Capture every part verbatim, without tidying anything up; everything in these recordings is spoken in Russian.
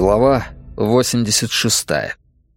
Глава восемьдесят шестая.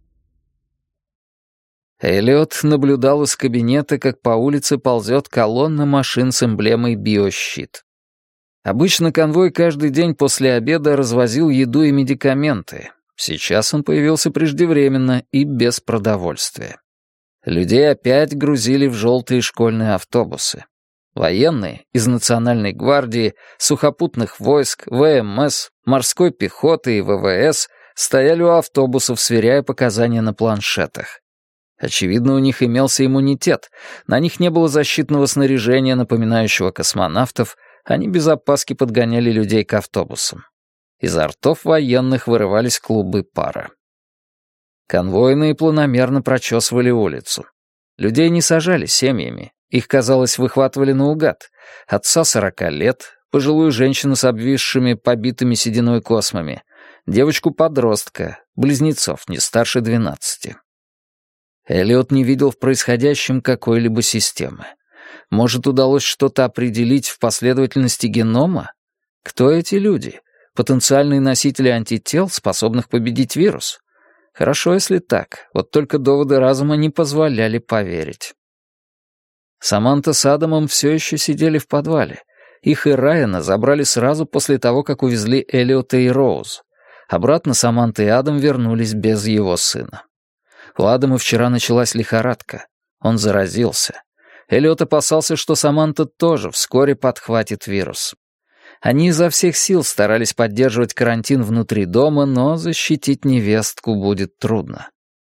Эллиот наблюдал из кабинета, как по улице ползет колонна машин с эмблемой «Биощит». Обычно конвой каждый день после обеда развозил еду и медикаменты. Сейчас он появился преждевременно и без продовольствия. Людей опять грузили в желтые школьные автобусы. Военные из Национальной гвардии, сухопутных войск, ВМС, морской пехоты и ВВС стояли у автобусов, сверяя показания на планшетах. Очевидно, у них имелся иммунитет, на них не было защитного снаряжения, напоминающего космонавтов, они без опаски подгоняли людей к автобусам. Изо ртов военных вырывались клубы пара. Конвойные планомерно прочесывали улицу. Людей не сажали семьями. Их, казалось, выхватывали наугад. Отца сорока лет, пожилую женщину с обвисшими, побитыми сединой космами, девочку-подростка, близнецов не старше двенадцати. Эллиот не видел в происходящем какой-либо системы. Может, удалось что-то определить в последовательности генома? Кто эти люди? Потенциальные носители антител, способных победить вирус? Хорошо, если так, вот только доводы разума не позволяли поверить. Саманта с Адамом все еще сидели в подвале. Их и Райана забрали сразу после того, как увезли Эллиота и Роуз. Обратно Саманта и Адам вернулись без его сына. У Адама вчера началась лихорадка. Он заразился. Эллиот опасался, что Саманта тоже вскоре подхватит вирус. Они изо всех сил старались поддерживать карантин внутри дома, но защитить невестку будет трудно.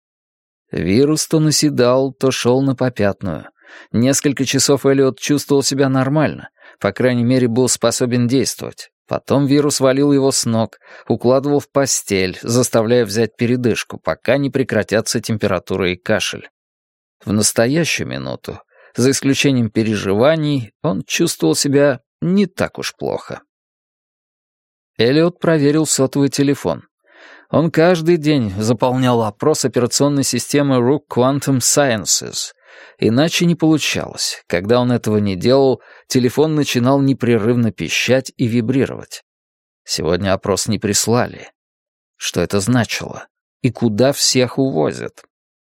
Вирус то наседал, то шел на попятную. Несколько часов Эллиот чувствовал себя нормально, по крайней мере, был способен действовать. Потом вирус валил его с ног, укладывал в постель, заставляя взять передышку, пока не прекратятся температура и кашель. В настоящую минуту, за исключением переживаний, он чувствовал себя не так уж плохо. Эллиот проверил сотовый телефон. Он каждый день заполнял опрос операционной системы Rook Quantum Sciences. Иначе не получалось. Когда он этого не делал, телефон начинал непрерывно пищать и вибрировать. Сегодня опрос не прислали. Что это значило? И куда всех увозят?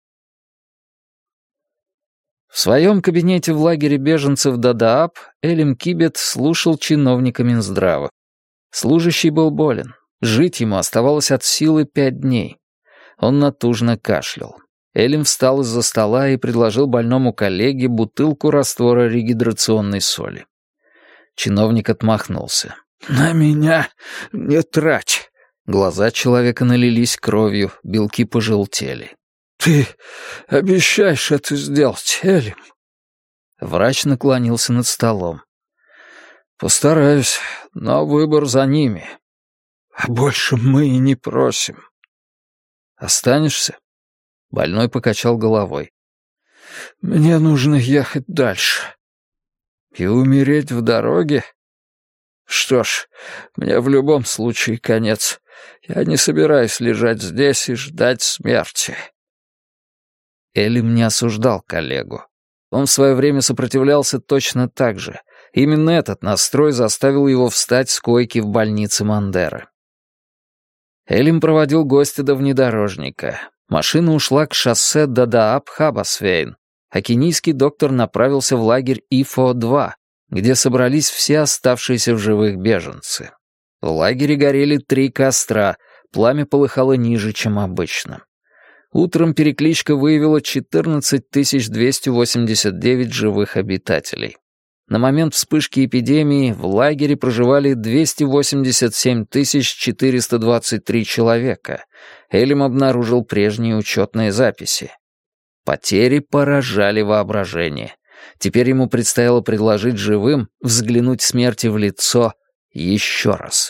В своем кабинете в лагере беженцев Дадааб Элим Кибет слушал чиновника Минздрава. Служащий был болен. Жить ему оставалось от силы пять дней. Он натужно кашлял. Элим встал из-за стола и предложил больному коллеге бутылку раствора регидрационной соли. Чиновник отмахнулся. «На меня не трать!» Глаза человека налились кровью, белки пожелтели. «Ты обещаешь это сделать, Элим?» Врач наклонился над столом. «Постараюсь, но выбор за ними. А больше мы и не просим». «Останешься?» Больной покачал головой. «Мне нужно ехать дальше». «И умереть в дороге?» «Что ж, мне в любом случае конец. Я не собираюсь лежать здесь и ждать смерти». Элим не осуждал коллегу. Он в свое время сопротивлялся точно так же. Именно этот настрой заставил его встать с койки в больнице Мандеры. Элим проводил гостя до внедорожника. Машина ушла к шоссе Дадааб-Хабасвейн, а кенийский доктор направился в лагерь Ифо два, где собрались все оставшиеся в живых беженцы. В лагере горели три костра, пламя полыхало ниже, чем обычно. Утром перекличка выявила четырнадцать тысяч двести восемьдесят девять живых обитателей. На момент вспышки эпидемии в лагере проживали двести восемьдесят семь тысяч четыреста двадцать три человека. Элим обнаружил прежние учетные записи. Потери поражали воображение. Теперь ему предстояло предложить живым взглянуть смерти в лицо еще раз.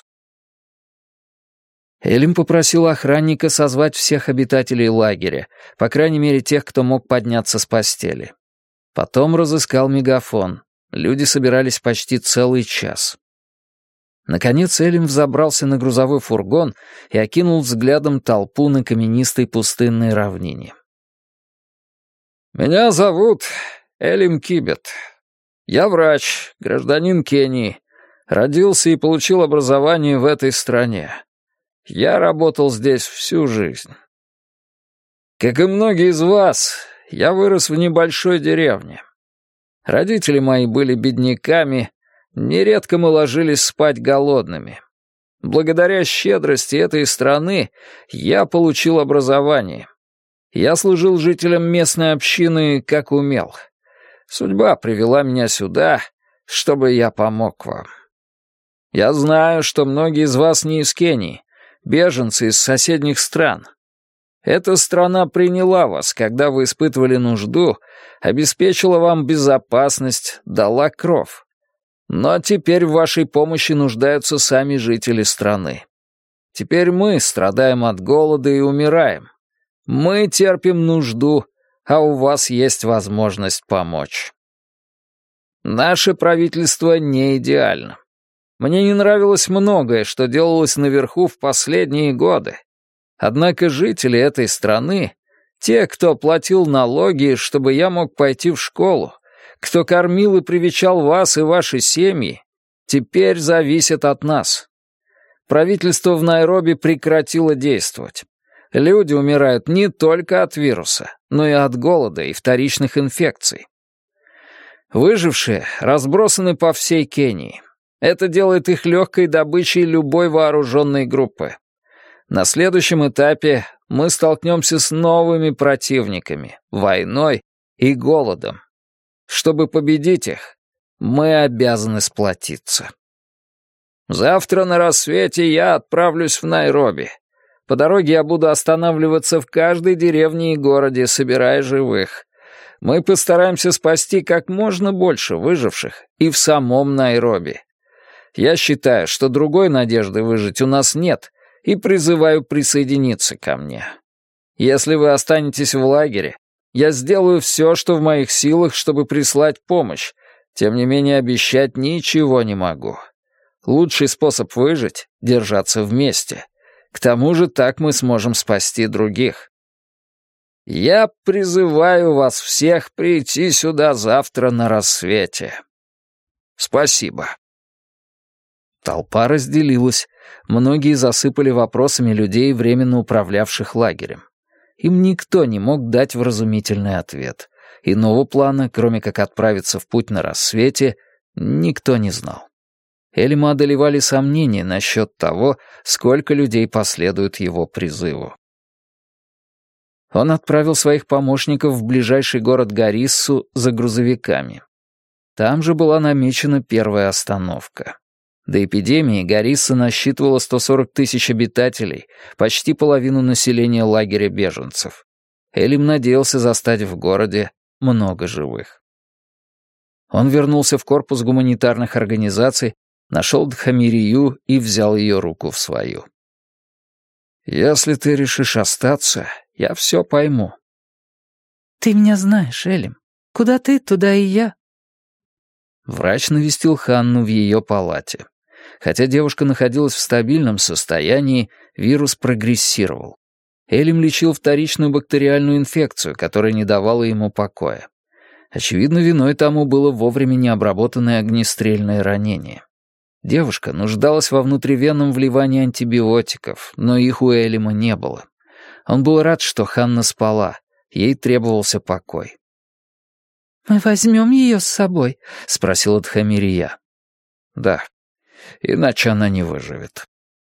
Элим попросил охранника созвать всех обитателей лагеря, по крайней мере тех, кто мог подняться с постели. Потом разыскал мегафон. Люди собирались почти целый час. Наконец Элим взобрался на грузовой фургон и окинул взглядом толпу на каменистой пустынной равнине. «Меня зовут Элим Кибет. Я врач, гражданин Кении. Родился и получил образование в этой стране. Я работал здесь всю жизнь. Как и многие из вас, я вырос в небольшой деревне. Родители мои были бедняками, нередко мы ложились спать голодными. Благодаря щедрости этой страны я получил образование. Я служил жителям местной общины, как умел. Судьба привела меня сюда, чтобы я помог вам. Я знаю, что многие из вас не из Кении, беженцы из соседних стран. Эта страна приняла вас, когда вы испытывали нужду, обеспечила вам безопасность, дала кров. Но теперь в вашей помощи нуждаются сами жители страны. Теперь мы страдаем от голода и умираем. Мы терпим нужду, а у вас есть возможность помочь. Наше правительство не идеально. Мне не нравилось многое, что делалось наверху в последние годы. Однако жители этой страны, те, кто платил налоги, чтобы я мог пойти в школу, кто кормил и привечал вас и ваши семьи, теперь зависят от нас. Правительство в Найроби прекратило действовать. Люди умирают не только от вируса, но и от голода и вторичных инфекций. Выжившие разбросаны по всей Кении. Это делает их легкой добычей любой вооруженной группы. На следующем этапе мы столкнемся с новыми противниками, войной и голодом. Чтобы победить их, мы обязаны сплотиться. Завтра на рассвете я отправлюсь в Найроби. По дороге я буду останавливаться в каждой деревне и городе, собирая живых. Мы постараемся спасти как можно больше выживших и в самом Найроби. Я считаю, что другой надежды выжить у нас нет, и призываю присоединиться ко мне. Если вы останетесь в лагере, я сделаю все, что в моих силах, чтобы прислать помощь. Тем не менее, обещать ничего не могу. Лучший способ выжить — держаться вместе. К тому же так мы сможем спасти других. Я призываю вас всех прийти сюда завтра на рассвете. Спасибо. Толпа разделилась. Многие засыпали вопросами людей, временно управлявших лагерем. Им никто не мог дать вразумительный ответ. Иного плана, кроме как отправиться в путь на рассвете, никто не знал. Элима одолевали сомнения насчет того, сколько людей последует его призыву. Он отправил своих помощников в ближайший город Гариссу за грузовиками. Там же была намечена первая остановка. До эпидемии Гарисса насчитывала сто сорок тысяч обитателей, почти половину населения лагеря беженцев. Элим надеялся застать в городе много живых. Он вернулся в корпус гуманитарных организаций, нашел Дхамирию и взял ее руку в свою. «Если ты решишь остаться, я все пойму». «Ты меня знаешь, Элим. Куда ты, туда и я». Врач навестил Ханну в ее палате. Хотя девушка находилась в стабильном состоянии, вирус прогрессировал. Элим лечил вторичную бактериальную инфекцию, которая не давала ему покоя. Очевидно, виной тому было вовремя необработанное огнестрельное ранение. Девушка нуждалась во внутривенном вливании антибиотиков, но их у Элима не было. Он был рад, что Ханна спала. Ей требовался покой. «Мы возьмем ее с собой?» — спросила Дхамирия. «Да, иначе она не выживет».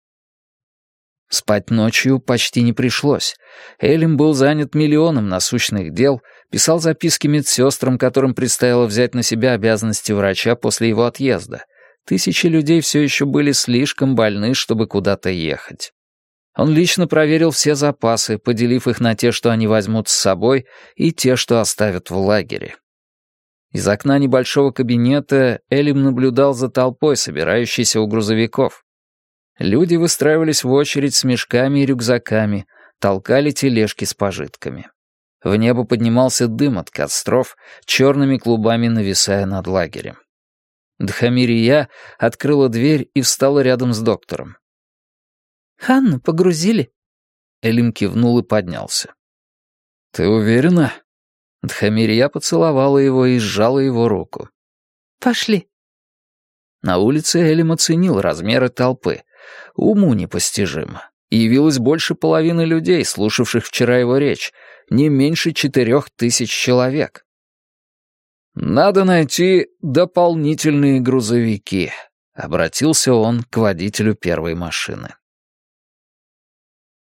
Спать ночью почти не пришлось. Элим был занят миллионом насущных дел, писал записки медсестрам, которым предстояло взять на себя обязанности врача после его отъезда. Тысячи людей все еще были слишком больны, чтобы куда-то ехать. Он лично проверил все запасы, поделив их на те, что они возьмут с собой, и те, что оставят в лагере. Из окна небольшого кабинета Элим наблюдал за толпой, собирающейся у грузовиков. Люди выстраивались в очередь с мешками и рюкзаками, толкали тележки с пожитками. В небо поднимался дым от костров, черными клубами нависая над лагерем. Дхамирия открыла дверь и встала рядом с доктором. «Ханну погрузили?» Элим кивнул и поднялся. «Ты уверена?» Дхамирия поцеловала его и сжала его руку. «Пошли». На улице Элим оценил размеры толпы. Уму непостижимо. и явилось больше половины людей, слушавших вчера его речь, не меньше четырех тысяч человек. «Надо найти дополнительные грузовики», — обратился он к водителю первой машины.